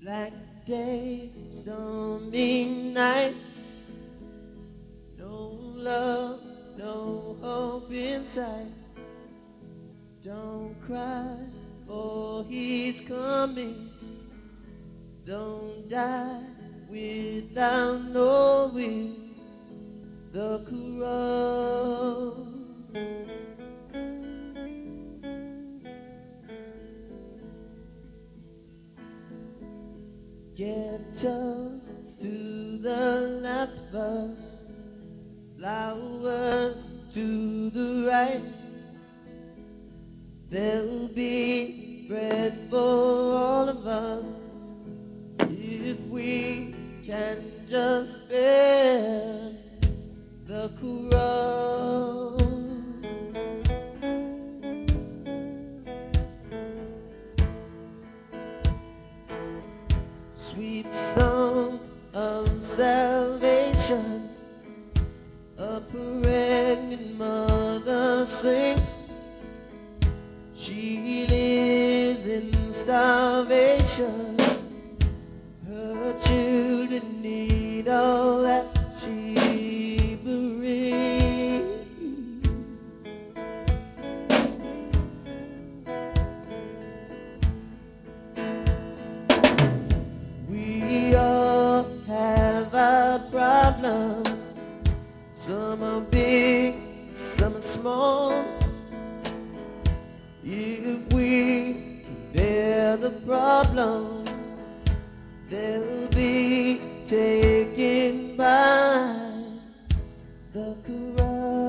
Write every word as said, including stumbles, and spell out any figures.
Black day, stormy night, no love, no hope in sight. Don't cry, for he's coming. Don't die without knowing the cross. Get toast to the left of us, flowers to the right. There'll be bread for all of us if we can just bear the cross. Sweet song of salvation, a pregnant mother sings. She lives in starvation. Her children need all that she brings. We all have our problems. Some are big, some are small. If we can bear the problems, they'll be taken by the cross.